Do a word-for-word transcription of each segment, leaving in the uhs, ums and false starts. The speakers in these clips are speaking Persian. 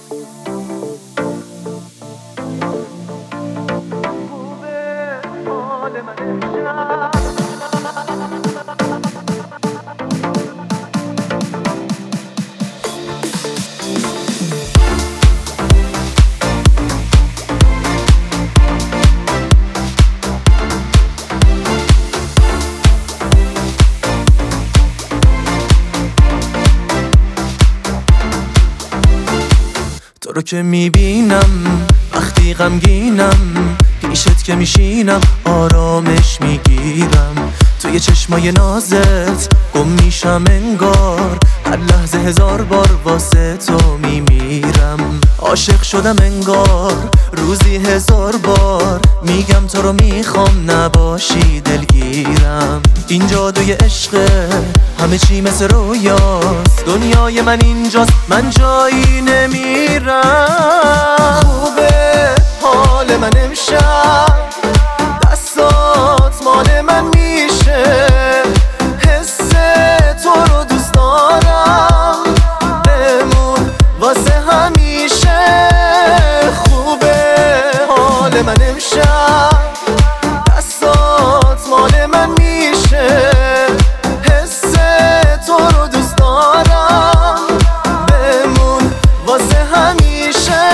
تو رو که میبینم وقتی غمگینم، پیشت که میشینم آرامش میگیرم. توی چشمای نازت گم میشم انگار، هر لحظه هزار بار واسه تو میمیرم. عاشق شدم انگار روزی هزار بار، میگم تو رو میخوام نباشی دلگیرم. این جادوی عشقه همه چی مثل رویاست، دنیای من اینجاست من جایی نمیرم. خوبه حال من امشب، دستات مال من میشه، حس تو رو دوست دارم، بمون واسه همیشه. خوبه حال من امشب، دستات مال من میشه، حس تو رو دوست دارم، بمون واسه همیشه.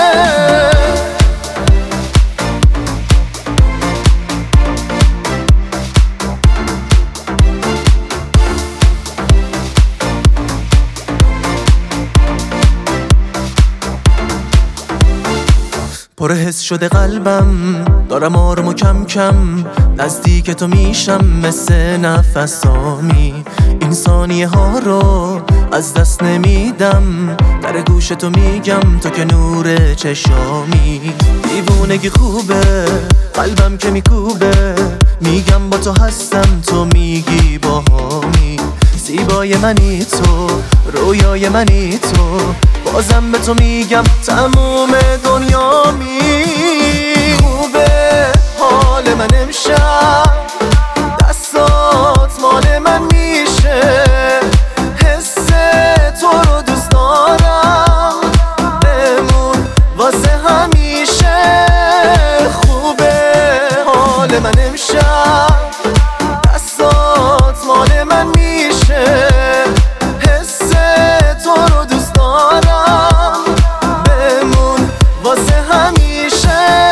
پر حس شده قلبم، دارم آروم و کم کم نزدیک تو میشم، مثل نفسامی. این ثانیه ها رو از دست نمیدم، در گوش تو میگم تو که نور چشامی. دیوونگی خوبه قلبم که میکوبه، میگم با تو هستم تو میگی باهامی. زیبای منی تو، رویای منی تو، بازم به تو میگم تموم دنیامی. خوبه حال من امشب، دستات مال من میشه، حس تو رو دوست دارم، بمون واسه همیشه. خوبه حال من امشب، دستات مال من میشه، حس تو رو دوست دارم، بمون واسه همیشه.